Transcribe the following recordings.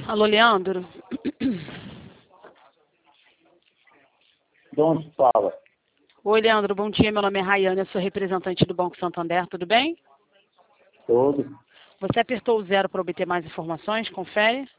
Alô, Leandro? De onde fala? Oi, Leandro, bom dia. Meu nome é Rayane, eu sou representante do Banco Santander, tudo bem? Todo. Você apertou o 0 para obter mais informações, confere?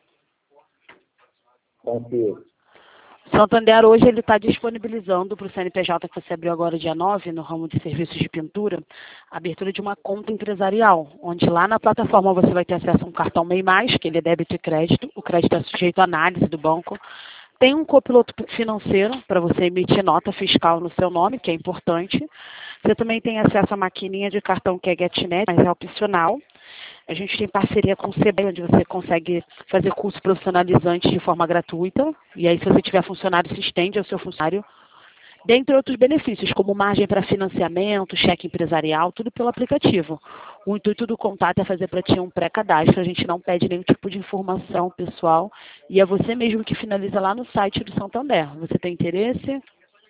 Confio. Santander hoje ele está disponibilizando para o CNPJ que você abriu agora dia 9, no ramo de serviços de pintura, a abertura de uma conta empresarial, onde lá na plataforma você vai ter acesso a um cartão MEI+, que ele é débito e crédito, o crédito é sujeito à análise do banco. Tem um copiloto financeiro para você emitir nota fiscal no seu nome, que é importante. Você também tem acesso à maquininha de cartão que é GetNet, mas é opcional. A gente tem parceria com o Sebrae, onde você consegue fazer curso profissionalizante de forma gratuita. E aí, se você tiver funcionário, se estende ao seu funcionário. Dentre outros benefícios, como margem para financiamento, cheque empresarial, tudo pelo aplicativo. O intuito do contato é fazer para ti um pré-cadastro, a gente não pede nenhum tipo de informação pessoal e é você mesmo que finaliza lá no site do Santander. Você tem interesse?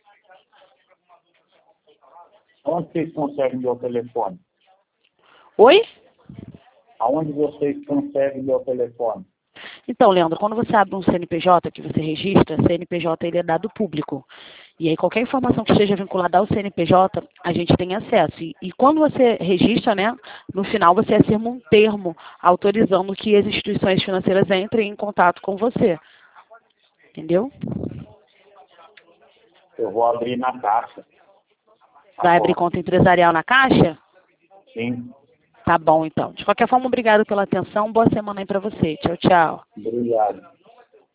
Onde vocês conseguem meu telefone? Oi? Aonde vocês conseguem meu telefone? Então, Leandro, quando você abre um CNPJ, que você registra, CNPJ ele é dado público. E aí qualquer informação que esteja vinculada ao CNPJ, a gente tem acesso. E quando você registra, né, no final você assina um termo autorizando que as instituições financeiras entrem em contato com você. Entendeu? Eu vou abrir na Caixa. Vai abrir conta empresarial na Caixa? Sim. Tá bom, então. De qualquer forma, obrigado pela atenção. Boa semana aí para você. Tchau, tchau. Obrigado.